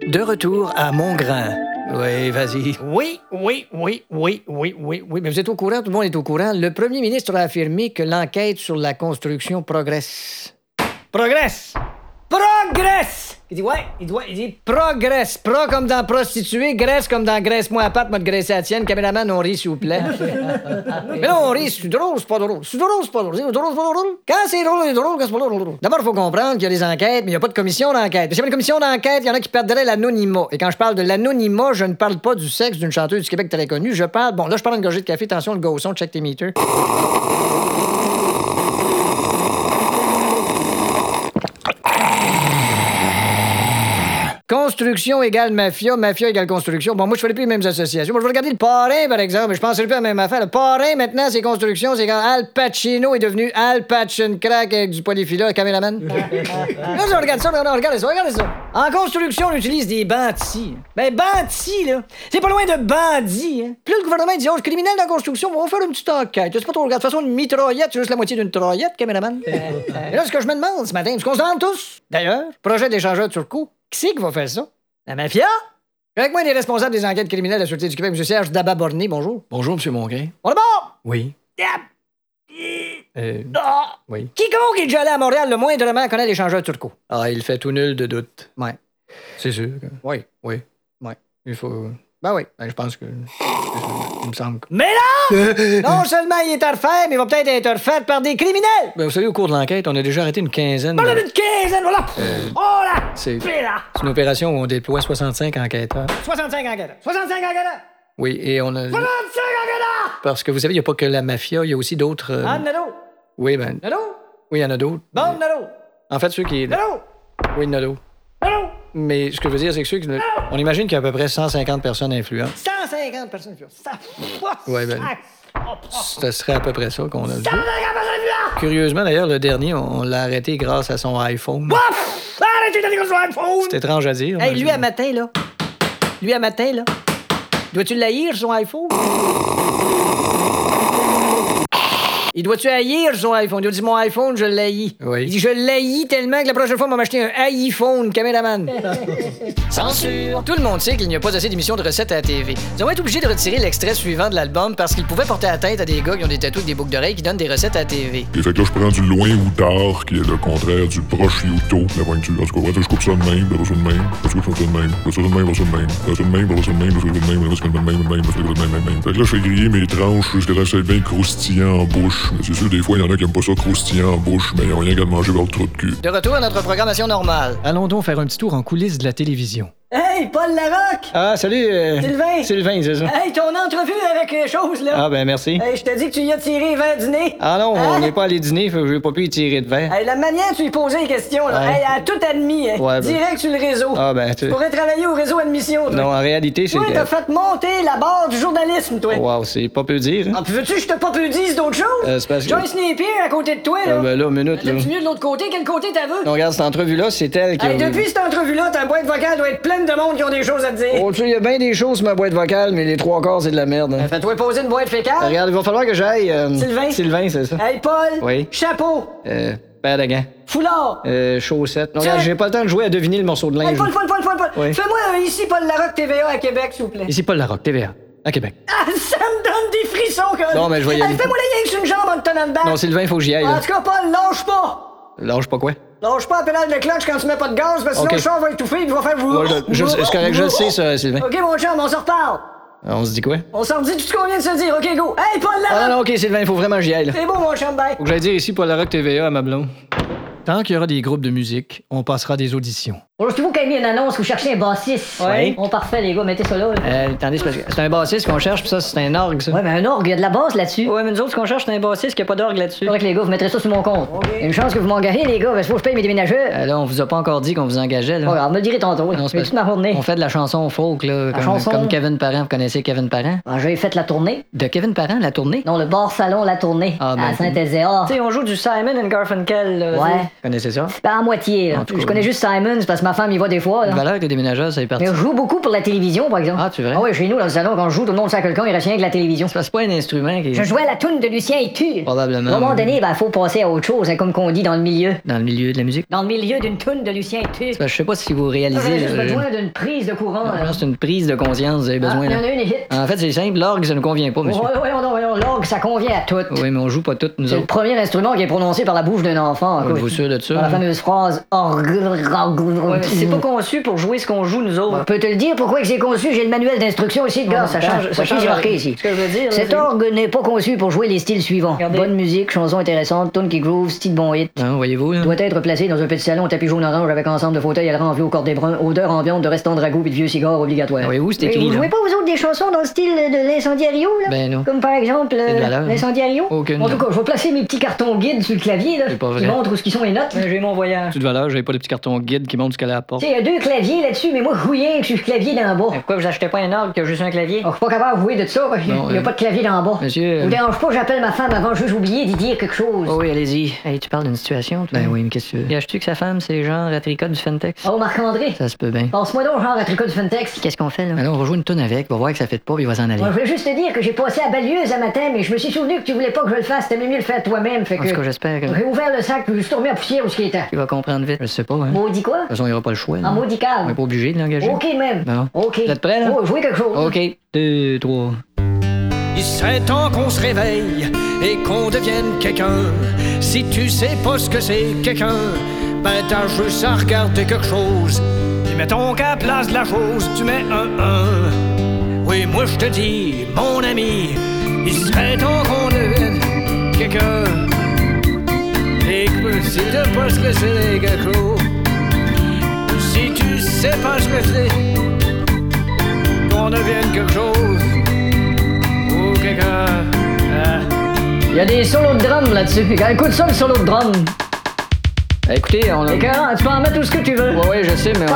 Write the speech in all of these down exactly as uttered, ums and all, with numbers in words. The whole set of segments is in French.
De retour à Montgrain. Oui, vas-y. Oui, oui, oui, oui, oui, oui, oui. Mais vous êtes au courant, tout le monde est au courant. Le premier ministre a affirmé que l'enquête sur la construction progresse. Progresse! Progresse! Il dit, ouais, il dit, ouais, il dit progresse. Pro comme dans prostituée, graisse comme dans graisse-moi à patte, moi de graisser à tienne. Caméraman, on rit, s'il vous plaît. Mais non, on rit, c'est drôle, c'est pas drôle. C'est drôle, c'est pas drôle. C'est drôle, c'est pas drôle. Quand c'est drôle, c'est drôle, quand c'est pas drôle, c'est drôle. D'abord, il faut comprendre qu'il y a des enquêtes, mais il n'y a pas de commission d'enquête. Mais s'il y avait une commission d'enquête, il y en a qui perdraient l'anonymat. Et quand je parle de l'anonymat, je ne parle pas du sexe d'une chanteuse du Québec très connue. Je parle, bon, là, je parle d'une gorgée de café. Attention, le gosson, check tes meters. Construction égale mafia, mafia égale construction. Bon, moi, je ferais plus les mêmes associations. Moi, je vais regarder le parrain, par exemple. Je penserais plus à la même affaire. Le parrain, maintenant, c'est construction. C'est quand Al Pacino est devenu Al Pachin Crack avec du polyphila, caméraman. Là, je regarde ça, regarde, regardez ça, regardez ça. En construction, on utilise des bandits. Ben, bandits, là. C'est pas loin de bandits, hein. Puis là, le gouvernement dit, oh, le criminel dans la construction, on va faire une petite enquête. C'est pas trop, regarde. De toute façon, une mitraillette, c'est juste la moitié d'une traillette, caméraman. Et là, ce que je me demande ce matin, est-ce qu'on se demande tous? D'ailleurs, projet d'échangeur de surcoût. Qui c'est qui va faire ça? La mafia? Avec moi, les responsables des enquêtes criminelles de la Sûreté du Québec, M. Serge Dababorné, bonjour. Bonjour, M. Mongrain. On est bon? Oui. Euh, Ah! oui. Quiconque est déjà allé à Montréal, le moindrement connaît l'échangeur turco. Ah, il fait tout nul de doute. Ouais. C'est sûr. que- Oui. Oui. Ouais. Il faut... Ben oui. Ben, je pense que... Il me semble que... Mais là! Non seulement il est à refaire, mais il va peut-être être refait par des criminels! Ben, vous savez, au cours de l'enquête, on a déjà arrêté une quinzaine... Voilà de- une quinzaine, voilà! Oh là! C'est Puis là! c'est une opération où on déploie soixante-cinq enquêteurs. soixante-cinq enquêteurs! soixante-cinq enquêteurs! Oui, et on a... soixante-cinq enquêteurs! Parce que vous savez, il n'y a pas que la mafia, il y a aussi d'autres... euh, Ah, Nado! Oui, ben... Nado! Oui, il y en a d'autres. Bon, Nado! En fait, ceux qui... Nado! Oui, il y en a d'autres. Nado! Mais ce que je veux dire, c'est que ceux qui... On imagine qu'il y a à peu près cent cinquante personnes influentes. cent cinquante personnes influentes. Ça... Ouais, ben... Ce serait à peu près ça qu'on a vu. cent cinquante personnes influentes! Curieusement, d'ailleurs, le dernier, on l'a arrêté grâce à son iPhone. Ouf! Arrêtez d'aller sur l'iPhone! C'est étrange à dire. Hey, mais- lui, à matin, là. Lui, à matin, là. Dois-tu l'haïr, son iPhone? Il doit-tu haïr son iPhone? Il doit dire mon iPhone, je l'haïs. Oui. Il dit je l'haïs tellement que la prochaine fois, on va m'acheter un iPhone, caméraman. Censure! Tout le monde sait qu'il n'y a pas assez d'émissions de recettes à la T V. Ils ont été obligés de retirer l'extrait suivant de l'album parce qu'ils pouvaient porter atteinte à des gars qui ont des tatous avec des boucles d'oreilles qui donnent des recettes à la T V. Et fait que là, je prends du loin ou tard, qui est le contraire du proche ou tôt, la pointure. En tout cas, je coupe ça de même, là, ça de même, là, je coupe ça de même, là, ça de même, là, ça de même, là, ça de même, là, ça de même, là, ça de même, là, ça de même, là, ça de même, là, ça de même, là, même. Fait que là, je fais griller mes tranches jusqu'à là, c'est bien croustillant en bouche. Mais c'est sûr, des fois, il y en a qui aiment pas ça croustillant en bouche, mais ils ont rien qu'à manger leur trou de cul. De retour à notre programmation normale. Allons donc faire un petit tour en coulisses de la télévision. Hey, Paul Larocque! Ah, salut! euh, Sylvain! Sylvain, c'est ça. Hey, ton entrevue avec euh, Chose, là! Ah, ben merci. Hey, je te dis que tu y as tiré vingt dîners! Ah non, Hein? on n'est pas allé dîner, fait que j'ai pas pu y tirer de verre. Hey, la manière dont tu lui posais les questions, là, Ouais. hey, elle a tout admis, hein. Ouais, ben- Direct sur le réseau. Ah, ben, tu... Tu pourrais travailler au réseau admission, toi. Non, en réalité, c'est Toi, que... t'as fait monter la barre du journalisme, toi. Wow, c'est pas peu dire, hein? Ah, puis veux-tu que je te pas peu dise d'autres choses? Euh, c'est parce que... Joyce Napier à côté de toi, là. Ah, ben là, minute, là. L'as-tu mieux de l'autre côté? Quel côté t'as vu? Non, regarde, cette entrevue-là, c'est elle qui... Hey, a- depuis cette entrevue-là, ta boîte vocale doit être pleine de monde qui ont des choses à te dire. Oh, tu sais, il y a bien des choses sur ma boîte vocale, mais les trois quarts, c'est de la merde, hein. Fais-toi poser une boîte fécale. Regarde, il va falloir que j'aille... euh, Sylvain? Sylvain, c'est ça. Hey, Paul! Oui. Chapeau! Euh, paire de gants. Foulard! Euh, chaussettes. Non, Tiens. regarde, j'ai pas le temps de jouer à deviner le morceau de linge. Hey, Paul, Paul, Paul, Paul, Paul! Oui. Fais-moi un ici Paul Larocque T V A à Québec, s'il vous plaît. Ici, Paul Larocque, T V A, à Québec. Ah, ça me donne des frissons, quand Non, mais je vais y Hey, aller. fais-moi la yank sur une jambe en te tenant dedans. Non, Sylvain, il faut que j'y aille, En là. tout cas, Paul, lâche pas! Lâche pas quoi? Lâche pas à pédale de clutch quand tu mets pas de gaz, parce que Ok. sinon le char va étouffer et il va faire vous. Ouais, je- je- c'est correct, je le sais, ça, Sylvain. Ok, mon chum, on se reparle. On se dit quoi? On s'en dit tout ce qu'on vient de se dire. Ok, go. Hey, Paul Larocque! Ah non, ok, Sylvain, il faut vraiment que j'y aille, là. C'est beau, mon chum, bye. Faut que j'aille dire ici Paul Larocque T V A à ma blonde. Tant qu'il y aura des groupes de musique, on passera des auditions. Bonjour, c'est vous qui avez mis une annonce, vous cherchez un bassiste. Ouais. Bon, parfait, les gars, mettez ça là. là. Euh, attendez, c'est parce que c'est un bassiste qu'on cherche, puis ça, c'est un orgue, ça. Ouais, mais un orgue, il y a de la basse là-dessus. Ouais, mais nous autres, ce qu'on cherche, c'est un bassiste qui a pas d'orgue là-dessus. C'est vrai que les gars, vous mettrez ça sur mon compte. Il y a une chance que vous m'engagez, les gars, parce qu'il faut que je paye mes déménageurs. Euh, là, on vous a pas encore dit qu'on vous engageait, là. Bon, alors, me le direz tantôt. Non, c'est Mais parce- toute ma journée. On fait de la chanson folk, là, comme, chanson? comme Kevin Parent. Vous connaissez Kevin Parent? Ah, j'ai fait la tournée. De Kevin Parent, la tournée? Non, le bar salon, la tournée. Ah, ben- à Saint-Ézéard. Tu sais, on joue du Simon and Garfunkel. là, Ouais. Connaissez ça? Ben, à moitié, là. En tout cas, Je connais juste Simons parce que ma femme y va des fois, là. Valeur que des ménageurs, ça est parti. Mais je joue beaucoup pour la télévision, par exemple. Ah, tu vrai? Ah oui, chez nous, dans le salon, quand je joue, tout le monde sait quelqu'un, il reste rien que la télévision. C'est parce que c'est pas un instrument qui Je jouais à la toune de Lucien et tu. Probablement. À un moment donné, ben, faut passer à autre chose, hein, comme qu'on dit dans le milieu. Dans le milieu de la musique. Dans le milieu d'une toune de Lucien et tu. C'est parce que je sais pas si vous réalisez. J'aurais juste là, besoin je- d'une prise de courant. Non, là. là, c'est une prise de conscience, vous avez Ah, besoin. il y en là. a une hit. En fait, c'est simple, l'orgue, ça ne convient pas, monsieur. Ouais, ouais, non, ouais, non, l'orgue, ça convient à tout. Oui, mais on joue pas toutes, nous C'est le autres. premier instrument qui est prononcé par la bouche d'un enfant. Êtes-vous sûr de ça? Dans la fameuse phrase orgue. Ouais, mais c'est pas conçu pour jouer ce qu'on joue, nous autres. On peut te le dire pourquoi que c'est conçu, j'ai le manuel d'instruction ici, de gars, ça change, ça change marqué ici. Ce que je veux dire, là, Cet c'est- orgue n'est pas conçu pour jouer les styles suivants. Regardez. Bonne musique, chansons intéressantes, tune qui groove, style bon hit. Non, voyez-vous, là. Doit être placé dans un petit salon tapis jaune-orange avec ensemble de fauteuils à la renflée au cordé brun, odeur ambiante de restants de ragoût et de vieux cigares obligatoire. Ah, voyez-vous, c'est Mais écrit, vous là. jouez pas vous autres des chansons dans le style de l'incendiario, là? Ben non. Comme par exemple C'est de euh, valeur. l'incendiario? Aucune. En tout cas, je vais placer mes petits cartons guides sur le clavier, là. C'est pas vrai. Qui montrent où ce qui sont les notes. J'ai mon voyage. Tu de valeur, j'avais pas les petits cartons guide qui montrent ce qu'elle a à la porte. Tu sais, il y a deux claviers là-dessus, mais moi, je jouis rien que sur le clavier d'en bas. Pourquoi vous achetez pas un orgue qui a juste un clavier? Oh, je suis pas capable de jouer de ça, il n'y a, Non, euh, pas de clavier d'en bas. Monsieur, euh, Vous dérange pas, j'appelle ma femme avant juste oublier d'y dire quelque chose. Oh oui, allez-y. Hey, tu parles d'une situation, toi? Ben oui, mais qu'est-ce que tu veux? Gâches-tu que sa femme, c'est genre à tricot du Fentex? Oh, Marc-André, Ça se peut bien. passe-moi donc genre à tricot du Fentex. Qu'est-ce qu'on fait, là? Alors, on va jouer une tonne avec, on va voir que ça fait pas, puis il va s'en aller. Moi, je voulais juste te dire que j'ai passé à Balieuse un matin, mais je me suis souvenu que tu voulais pas que je le fasse, t'aimais mieux le faire toi-même, fait En tout cas, que... j'espère que. J'ai ouvert le sac, puis j'ai juste tourné à poussière où ce qui était. Tu vas comprendre vite. Je sais pas, hein. De Maudit quoi? toute façon, il n'y aura pas le choix. là. En maudit On calme. est pas obligé de l'engager. Ok, même. Non. Ok. Vous êtes prêts, là? Oh, jouer quelque chose. OK. Deux, trois. Il serait temps qu'on se réveille et qu'on devienne quelqu'un. Si tu sais pas ce que c'est quelqu'un, ben t'as juste à regarder quelque chose. Puis mettons qu'à la place de la chose, tu mets un un. Oui, moi je te dis, mon ami, il serait temps qu'on devienne quelqu'un. Et que si tu sais pas ce que c'est quelque chose, si tu sais pas ce que c'est, qu'on devienne quelque chose. Ou quelqu'un. Ah. Il y a des solos de drum là-dessus. Écoute ça, le solo de drum. Écoutez, on a. Écœurant, tu peux en mettre tout ce que tu veux. Ouais, ouais, je sais, mais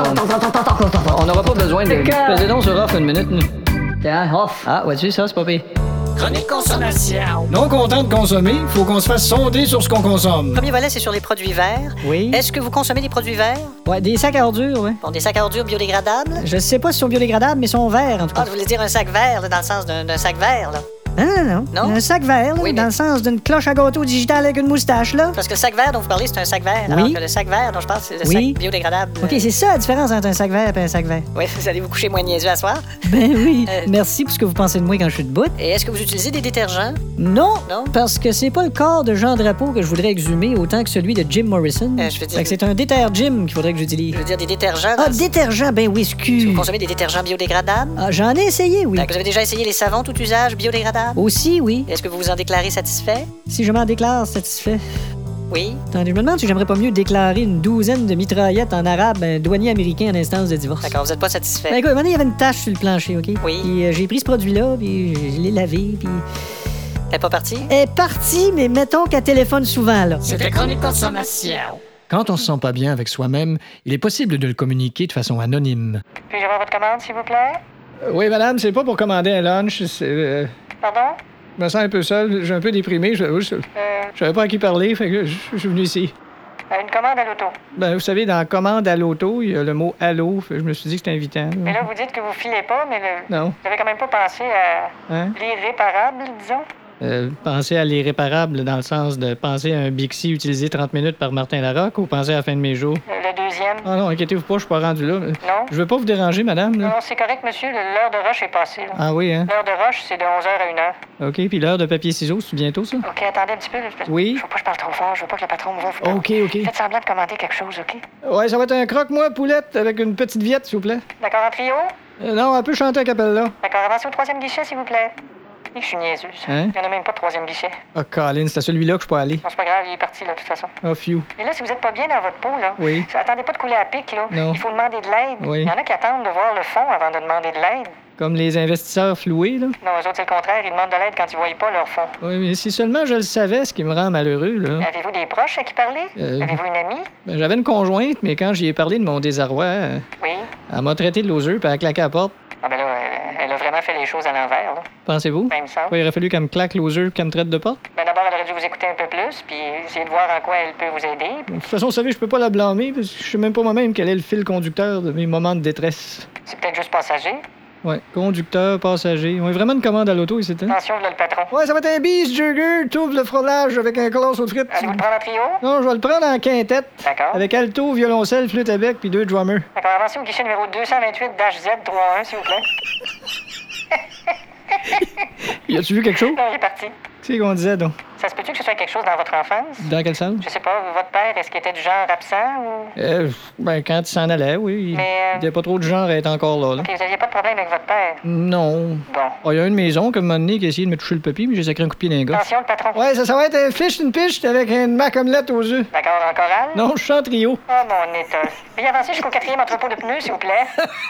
on. On n'aura pas besoin de. Écœurant. Pesez donc sur off une minute. nous. Tiens, off. Ah, vois-tu, ça, c'est pas pire. Chronique consommation. Non content de consommer, faut qu'on se fasse sonder sur ce qu'on consomme. Premier volet, c'est sur les produits verts. Oui. Est-ce que vous consommez des produits verts? Ouais, des sacs à ordures, ouais. Bon, des sacs à ordures biodégradables? Je sais pas si sont biodégradables, mais sont verts, en tout Ah, cas. je voulais dire un sac vert, là, dans le sens d'un d'un sac vert, là. Non, non, non. Non? Un sac vert, là, Oui, mais- dans le sens d'une cloche à gâteau digitale avec une moustache, là. Parce que le sac vert dont vous parlez, c'est un sac vert. Oui. Alors que le sac vert dont je parle, c'est le Oui. sac biodégradable. OK, c'est ça la différence entre un sac vert et un sac vert. Oui, vous allez vous coucher moins niaiseux à soir. Ben oui. Euh, Merci pour ce que vous pensez de moi quand je suis debout. Et est-ce que vous utilisez des détergents? Non, Non? parce que c'est pas le corps de Jean Drapeau que je voudrais exhumer autant que celui de Jim Morrison. Euh, je veux dire- Fait que c'est un déter-Jim qu'il faudrait que j'utilise. Je veux dire des détergents. Ah, dans- détergent, ben oui, excuse. Vous consommez des détergents biodégradables? Ah, j'en ai essayé, oui. Fait que Vous avez déjà essayé les savons tout usage biodégradables? Aussi, oui. Est-ce que vous vous en déclarez satisfait? Si je m'en déclare satisfait. Oui. Attendez, je me demande si j'aimerais pas mieux déclarer une douzaine de mitraillettes en arabe à un douanier américain en instance de divorce. D'accord, vous n'êtes pas satisfait. Ben écoute, un moment donné, il y avait une tache sur le plancher, OK? Oui. Puis euh, j'ai pris ce produit-là, puis je l'ai lavé, puis... Elle est pas partie? Elle est partie, mais mettons qu'elle téléphone souvent, là. C'était Chronique consommation. Quand on se sent pas bien avec soi-même, il est possible de le communiquer de façon anonyme. Puis-je avoir votre commande, s'il vous plaît? Euh, oui, madame, c'est pas pour commander un lunch, c'est... euh, Pardon? je me sens un peu seul, j'ai un peu déprimé, je, je, Euh, je savais pas à qui parler, fait que je, je suis venu ici. une commande à l'auto. Ben, vous savez, dans commande à l'auto, il y a le mot allô, fait que je me suis dit que c'était invitant. là. Mais là, vous dites que vous filez pas, mais le... Non. vous avez quand même pas pensé à Hein? l'irréparable, disons? Euh, penser à l'irréparable dans le sens de penser à un Bixi utilisé trente minutes par Martin Larocque ou penser à la fin de mes jours? Le deuxième? Ah non, inquiétez-vous pas, je suis pas rendu là. Non? Je veux pas vous déranger, madame. Là. Non, c'est correct, monsieur. le- L'heure de rush est passée. là. Ah oui, hein? L'heure de rush, c'est de onze heures à une heure. OK, puis l'heure de papier-ciseaux, c'est bientôt, ça? OK, attendez un petit peu. là, parce- Oui? Je veux pas que je parle trop fort. Je veux pas que le patron me voie. Faut pas- OK, OK. Faites semblant de commander quelque chose, OK? Ouais, ça va être un croque-moi poulette avec une petite viette, s'il vous plaît. D'accord, en trio? Euh, non, elle peut chanter à capella. D'accord, avancez au troisième guichet, s'il vous plaît. Et je suis niaiseuse. Hein? Il y en a même pas de troisième guichet. Ah, Colin, c'est à celui-là que je peux aller. Bon, c'est pas grave, il est parti, là, de toute façon. Ah, phew. Et là, si vous êtes pas bien dans votre peau, là, Oui. attendez pas de couler à pic, là. Non. Il faut demander de l'aide. Oui. Il y en a qui attendent de voir le fond avant de demander de l'aide. Comme les investisseurs floués, là. Non, eux autres, c'est le contraire. Ils demandent de l'aide quand ils voient pas leur fond. Oui, mais si seulement je le savais, ce qui me rend malheureux, là. Avez-vous des proches à qui parler? Euh. Avez-vous une amie? Ben, j'avais une conjointe, mais quand j'y ai parlé de mon désarroi, euh, Oui. elle m'a traité de loser puis elle a claqué à la porte. Ah ben là, elle, elle a vraiment fait les choses à l'envers, là. Pensez-vous? Ben, il me semble. Ouais, il aurait fallu qu'elle me claque loser puis qu'elle me traite de porte? Ben d'abord, elle aurait aurait dû vous écouter un peu plus, puis essayer de voir en quoi elle peut vous aider. De toute façon, vous savez, je peux pas la blâmer, parce que je sais même pas moi-même quel est le fil conducteur de mes moments de détresse. C'est peut-être juste passager. Ouais, conducteur, passager. On a vraiment une commande à l'auto ici, hein? Attention, là, le patron. Ouais, ça va être un bis burger, t'ouvres le fromage avec un colosse aux frites. Allez-vous le prendre en trio? Non, je vais le prendre en quintette. D'accord. Avec alto, violoncelle, flûte à bec, puis deux drummers. D'accord, avancez au guichet numéro deux cent vingt-huit Z trois un, s'il vous plaît. Y a-tu vu quelque chose? Non, il est parti. C'est qu'on disait, donc. Ça se peut-tu que ce soit quelque chose dans votre enfance? Dans quel sens? Je sais pas, votre père, est-ce qu'il était du genre absent ou... Euh, ben, quand il s'en allait, oui. Il Mais, euh, n'y a pas trop de genre à être encore là, là. OK, vous aviez pas de problème avec votre père? Non. Bon. Oh, il y a une maison, comme un moment donné, qui a essayé de me toucher le papier, mais j'ai sacré un coup de pied dans les gars. Attention, le patron. Ouais, ça, ça va être un fish and pish avec une mac omelette aux œufs. D'accord, en chorale? Non, je chante trio. Oh, mon état. Veuillez avancer jusqu'au quatrième entrepôt de pneus, s'il vous plaît.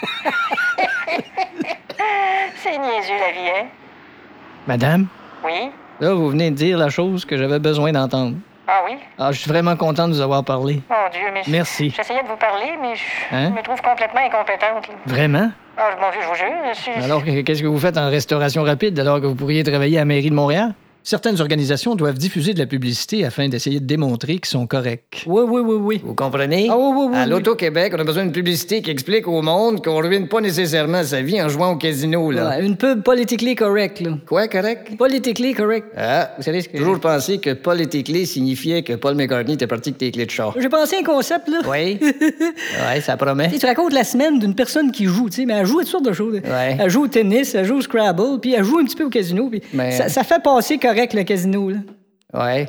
C'est niaiseux, la vie, hein? Madame, Oui? là, vous venez de dire la chose que j'avais besoin d'entendre. Ah oui? Ah, je suis vraiment content de vous avoir parlé. Mon Dieu, mais... je- Merci. J'essayais de vous parler, mais je, Hein? je me trouve complètement incompétente. là. Vraiment? Ah, mon Dieu, je vous jure, je suis... Alors, que- qu'est-ce que vous faites en restauration rapide alors que vous pourriez travailler à la mairie de Montréal? Certaines organisations doivent diffuser de la publicité afin d'essayer de démontrer qu'ils sont corrects. Oui, oui, oui, oui. Vous comprenez? Ah oui, oui, oui, À oui. l'Auto-Québec, on a besoin d'une publicité qui explique au monde qu'on ruine pas nécessairement sa vie en jouant au casino, là. Ouais, une pub politically correct, là. Quoi, correct? Politically correct. Ah, vous savez ce que... J'ai toujours pensé que politically signifiait que Paul McCartney était parti avec tes clés de char. J'ai pensé à un concept, là. Oui? Ouais, ça promet. Tu sais, tu racontes la semaine d'une personne qui joue, tu sais, mais elle joue à toutes sortes de choses. Ouais. Elle joue au tennis, elle joue au Scrabble, puis elle joue un petit peu au casino, puis Mais- ça, ça fait passer correct le casino, là. Ouais.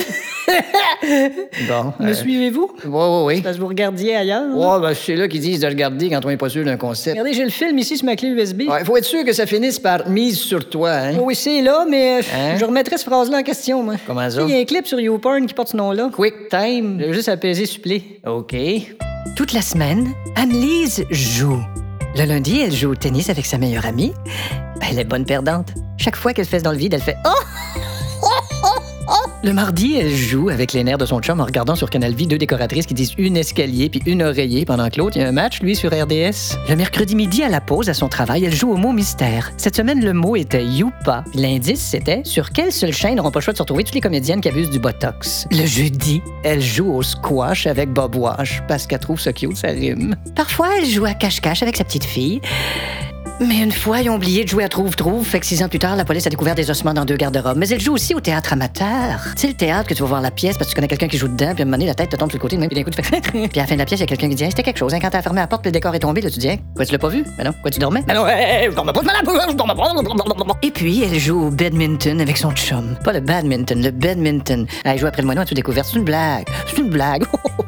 Bon. Me euh, suivez-vous? Oui, oui, oui. Parce que vous regardiez ailleurs. là. Ouais, ben, c'est là qu'ils disent de regarder quand on est pas sûr d'un concept. Regardez, j'ai le film ici sur ma clé U S B. Ouais, faut être sûr que ça finisse par mise sur toi, hein? Oui, c'est là, mais euh, Hein? je remettrai cette phrase-là en question, moi. Comment ça? Il y a un clip sur YouPorn qui porte ce nom-là. Quick time. J'ai juste à peser supplé. OK. Toute la semaine, Anne-Lise joue. Le lundi, elle joue au tennis avec sa meilleure amie. Elle est bonne perdante. Chaque fois qu'elle fesse dans le vide, elle fait « Oh! Oh! Oh! Oh! » Le mardi, elle joue avec les nerfs de son chum en regardant sur Canal Vie deux décoratrices qui disent une escalier puis une oreiller pendant que l'autre, il y a un match, lui, sur R D S. Le mercredi midi, à la pause, à son travail, elle joue au mot mystère. Cette semaine, le mot était Youpa. Puis l'indice, c'était sur quelle seule chaîne n'auront pas le choix de se retrouver toutes les comédiennes qui abusent du Botox. Le jeudi, elle joue au squash avec Bob Wash parce qu'elle trouve ça cute, ça rime. Parfois, elle joue à cache-cache avec sa petite fille. Mais une fois, ils ont oublié de jouer à Trouve-Trouve, fait que six ans plus tard, la police a découvert des ossements dans deux garde-robes. Mais elle joue aussi au théâtre amateur. Tu sais, le théâtre que tu vas voir la pièce parce que tu connais quelqu'un qui joue dedans, puis à un moment donné, la tête te tombe sur le côté, même, puis d'un coup, tu fais... puis à la fin de la pièce, il y a quelqu'un qui dit hey, c'était quelque chose, hein, quand t'as fermé la porte, puis le décor est tombé, là, tu dis hey, quoi, tu l'as pas vu? Ben non, quoi, tu dormais? Ben non, hey, je dormais pas, je dormais pas. Et puis, elle joue au badminton avec son chum. Pas le badminton, le badminton. Elle joue après le moineau à tout découvert. C'est une blague. C'est une blague.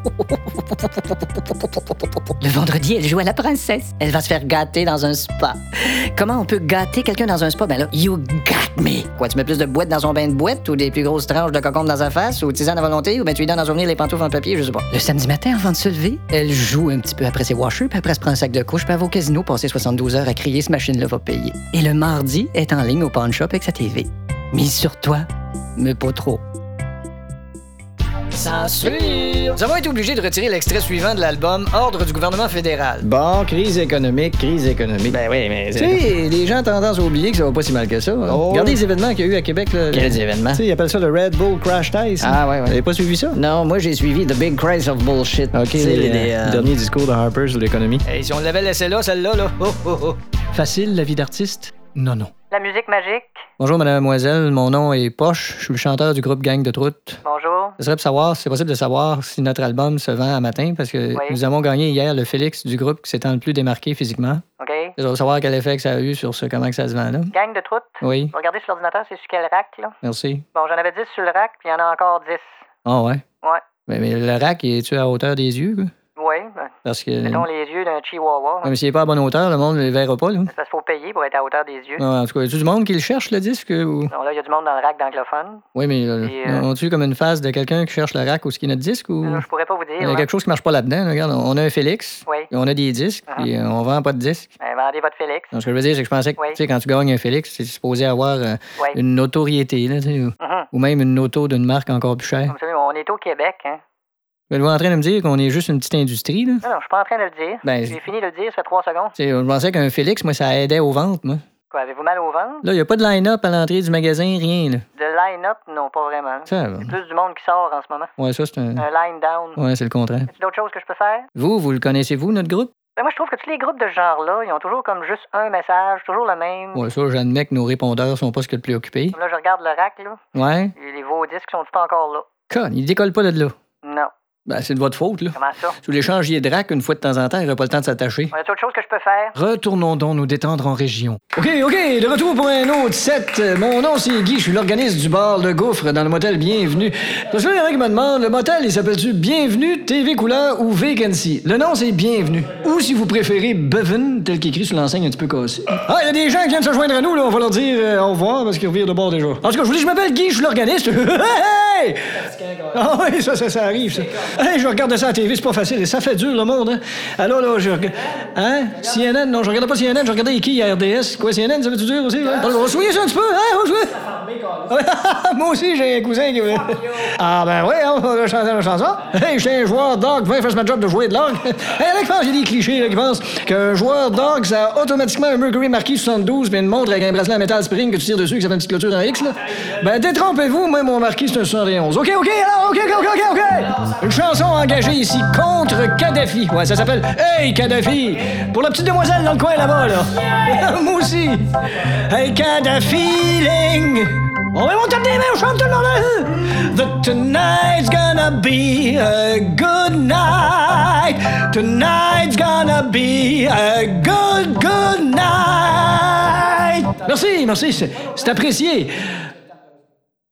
Le vendredi, elle joue à la princesse. Elle va se faire gâter dans un spa. Comment on peut gâter quelqu'un dans un spa? Ben là, you got me. Quoi, tu mets plus de boîtes dans son bain de boîte ou des plus grosses tranches de concombre dans sa face ou tisane à volonté ou ben tu lui donnes à souvenir les pantoufles en papier, je sais pas. Le samedi matin, avant de se lever, elle joue un petit peu après ses washers, puis après elle se prend un sac de couche, puis elle va au casino passer soixante-douze heures à crier ce machine-là va payer. Et le mardi, elle est en ligne au pawn shop avec sa T V. Mise sur toi, mais pas trop. Censure! Nous avons été obligés de retirer l'extrait suivant de l'album Ordre du gouvernement fédéral. Bon, crise économique, crise économique. Ben oui, mais... Tu sais, les gens ont tendance à oublier que ça va pas si mal que ça. hein. Oh. Regardez les événements qu'il y a eu à Québec. Là. Quels événements? Tu sais, ils appellent ça le Red Bull Crash Test. Ah, ouais, ouais. Vous avez pas suivi ça? Non, moi, j'ai suivi The Big Crisis of Bullshit. OK, Tu sais, les, les- euh, euh, dernier discours de Harper sur l'économie. Hey, si on l'avait laissé là, celle-là, là. Oh, oh, oh. Facile, la vie d'artiste? Non, non. La musique magique. Bonjour, mademoiselle. Mon nom est Poche. Je suis le chanteur du groupe Gang de Troute. Bonjour. Ce serait pour savoir, c'est possible de savoir si notre album se vend à matin, parce que Oui. nous avons gagné hier le Félix du groupe qui s'étant le plus démarqué physiquement. OK. Je veux savoir quel effet que ça a eu sur ce, comment que ça se vend là. Gang de troutes. Oui, Regardez sur l'ordinateur, c'est sur quel rack, là? merci. Bon, j'en avais dix sur le rack, puis il y en a encore dix. Ah ouais. Ouais. Mais, mais le rack, es-tu à hauteur des yeux, quoi? Oui, ben, Parce que. mettons les yeux d'un chihuahua. Ouais, mais s'il n'est pas à bonne hauteur, le monde ne le verra pas, là. C'est parce qu'il faut payer pour être à hauteur des yeux. Ah, en tout cas, y a-tu du monde qui le cherche, le disque? Ou... Non, là, il y a du monde dans le rack d'anglophone. Oui, mais euh, Et, euh, ont-tu comme une phase de quelqu'un qui cherche le rack ou ce qui est notre disque? Ou... Là, je pourrais pas vous dire. Il y a hein. quelque chose qui marche pas là-dedans. là. Regarde, on a un Félix, Oui. et on a des disques, Ah. puis euh, on vend pas de disques. Ben, vendez votre Félix. Donc, ce que je veux dire, c'est que je pensais que Oui. tu sais, quand tu gagnes un Félix, c'est supposé avoir euh, Oui. une notoriété, là, tu sais, ou, Mhm. ou même une auto d'une marque encore plus chère. Vous savez, on est au Québec, hein. Vous êtes en train de me dire qu'on est juste une petite industrie, là? Non, non, je suis pas en train de le dire. Ben, J'ai fini de le dire, ça fait trois secondes. Tu sais, je pensais qu'un Félix, moi, ça aidait aux ventes, moi. Quoi, avez-vous mal au ventre? Là, y a pas de line-up à l'entrée du magasin, rien, là. De line-up? Non, pas vraiment. Ça va. C'est plus du monde qui sort en ce moment. Ouais, ça, c'est un... Un line-down. Ouais, c'est le contraire. Y a-t-il d'autres choses que je peux faire? Vous, vous le connaissez-vous, notre groupe? Ben moi, je trouve que tous les groupes de ce genre-là, ils ont toujours comme juste un message, toujours le même. Ouais, ça, j'admets que nos répondeurs sont pas ce que le plus occupés. Comme là, je regarde le rack, là. Ouais. Et les veaux disques sont tous encore là. Con, ils décollent pas de là. Non. Ben, c'est de votre faute, là. Comment ça? Si vous les changiez de rack une fois de temps en temps, il n'aurait pas le temps de s'attacher. Y a-t-il autre chose que je peux faire? Retournons donc nous détendre en région. OK, OK, de retour pour un autre set. Mon nom, c'est Guy, je suis l'organiste du bar Le Gouffre dans le motel Bienvenue. Parce que là, il y en a qui me demandent, le motel, il s'appelle-tu Bienvenue, T V couleur ou Vacancy? Le nom, c'est Bienvenue. Ou, si vous préférez, Bevan, tel qu'écrit sur l'enseigne un petit peu cassée. Ah, il y a des gens qui viennent se joindre à nous, là, on va leur dire euh, au revoir parce qu'ils revirent de bord déjà. En tout cas, je vous dis, je m'appelle Guy, je suis l'organiste. Hey! Ah oui, ça, ça, ça arrive, ça. Hey, je regarde ça à la T V, c'est pas facile. Et ça fait dur, le monde, hein? Alors, là, je regarde... Hein? C N N? Non, je regardais pas C N N, je regardais qui à R D S. Quoi, C N N, ça fait-tu dur aussi? Ouais? Alors, on va souiller ça un petit peu, hein? On va souiller. Moi aussi, j'ai un cousin qui... Ah, ben oui, on va chanter la chanson. Hey, je suis un joueur d'orgue, va faire ma job de jouer de l'orgue. Hey, là, qui pense, il y a des clichés, là, qui pensent qu'un joueur d'orgue, ça a automatiquement un Mercury marqué soixante-douze puis une montre avec un bracelet en métal spring que tu tires dessus, que ça fait une petite clôture en X, là. Ben, détrompez-vous, moi, mon marquis, c'est un soixante et onze. OK, OK, alors, OK, OK, OK, OK! Une chanson engagée ici contre Kadhafi. Ouais, ça s'appelle Hey, Kadhafi! Pour la petite demoiselle dans le coin là-bas, là. Moi aussi. Hey, Kadhafi-ling! On va monter des mains, on chante tout le monde. The tonight's gonna be a good night. Tonight's gonna be a good, good night. Merci, merci, c'est, c'est apprécié.